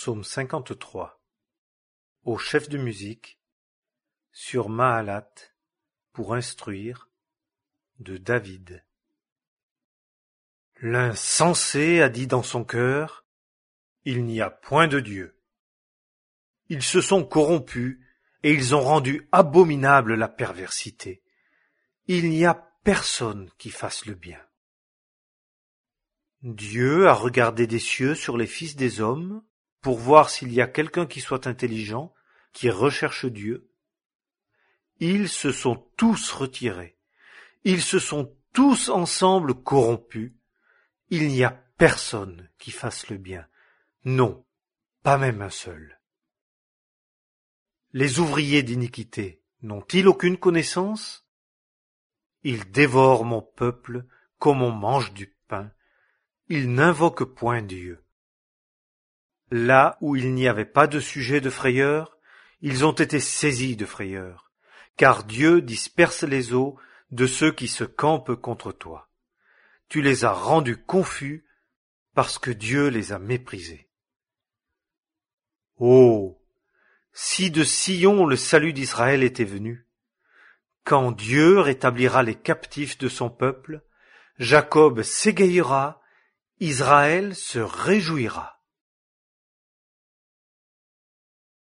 Psaume 53. Au chef de musique, sur Mahalath, pour instruire, de David. L'insensé a dit dans son cœur, il n'y a point de Dieu. Ils se sont corrompus et ils ont rendu abominable la perversité. Il n'y a personne qui fasse le bien. Dieu a regardé des cieux sur les fils des hommes pour voir s'il y a quelqu'un qui soit intelligent, qui recherche Dieu. Ils se sont tous retirés. Ils se sont tous ensemble corrompus. Il n'y a personne qui fasse le bien. Non, pas même un seul. Les ouvriers d'iniquité n'ont-ils aucune connaissance? Ils dévorent mon peuple comme on mange du pain. Ils n'invoquent point Dieu. Là où il n'y avait pas de sujet de frayeur, ils ont été saisis de frayeur, car Dieu disperse les eaux de ceux qui se campent contre toi. Tu les as rendus confus parce que Dieu les a méprisés. Oh, si de Sion le salut d'Israël était venu, quand Dieu rétablira les captifs de son peuple, Jacob s'égayera, Israël se réjouira.